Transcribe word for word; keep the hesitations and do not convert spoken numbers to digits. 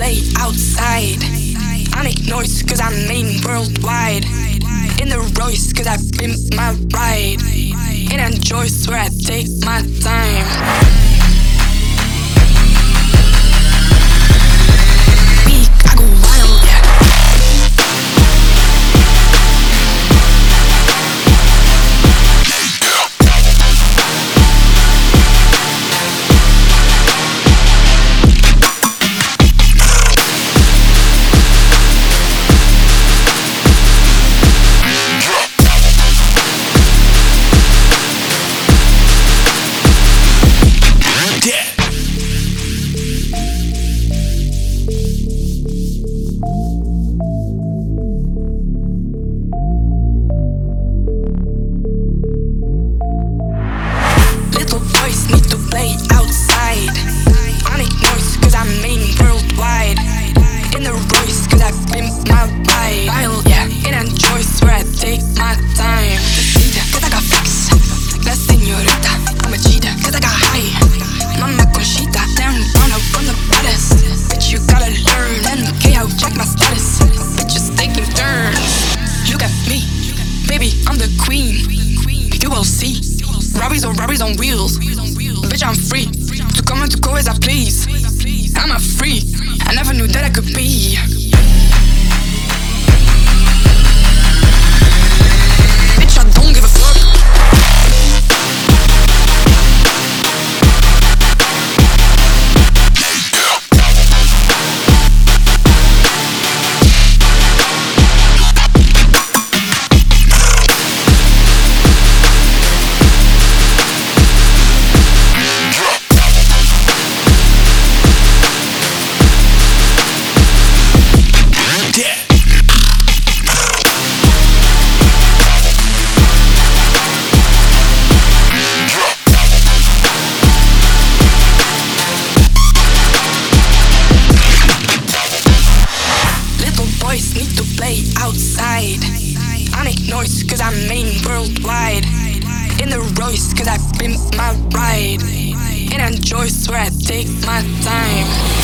play outside. I make noise cause I'm main worldwide. In the Royce cause I pimp my ride. In a Joyce where I take my time. Weak, I go wild, yeah. Robbies on Robbies on wheels. Bitch, I'm free to come and to go as I please. I'm a freak. I never knew that I could be. Bitch, I don't give a fuck. Need to play outside. I make noise cause I'm main worldwide. In the Royce cause I pimp my ride. In a Joyce where I take my time.